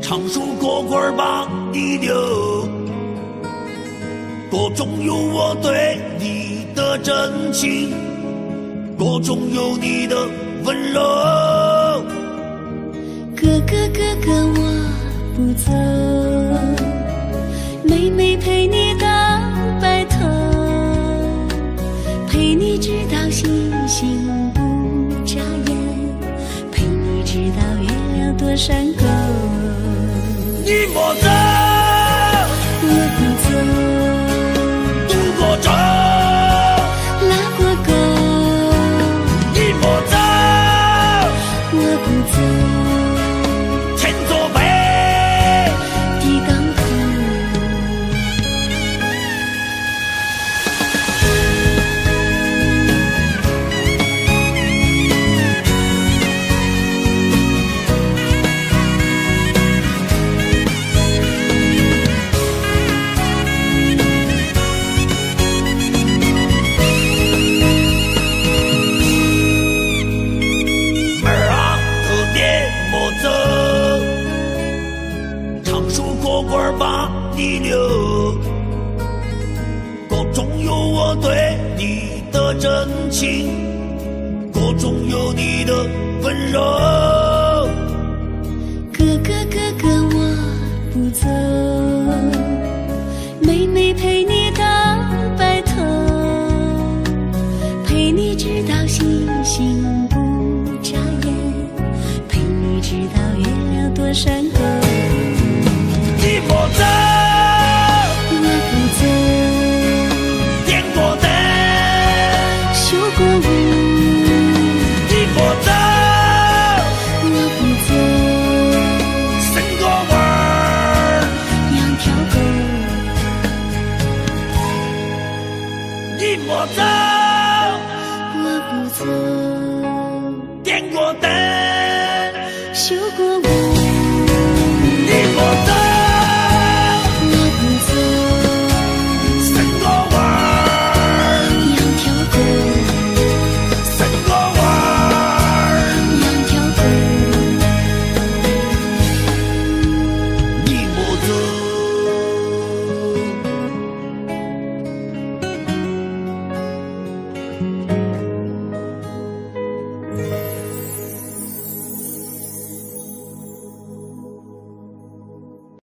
常数过棍把你留，歌中有我对你的真情，歌中有你的温柔。 哥哥哥哥我不走，妹妹陪你到白头，陪你直到星星不眨眼，陪你直到月亮多山沟。 你莫走， 我不走， 渡过舟， 拉过沟。 你莫走， 我不走， 前座背， 地港口。 过棍把你留，歌中有我对你的真情，歌中有你的温柔。 哥哥哥哥我不走，妹妹陪你到白头，陪你直到星星不眨眼，陪你直到月亮多山沟。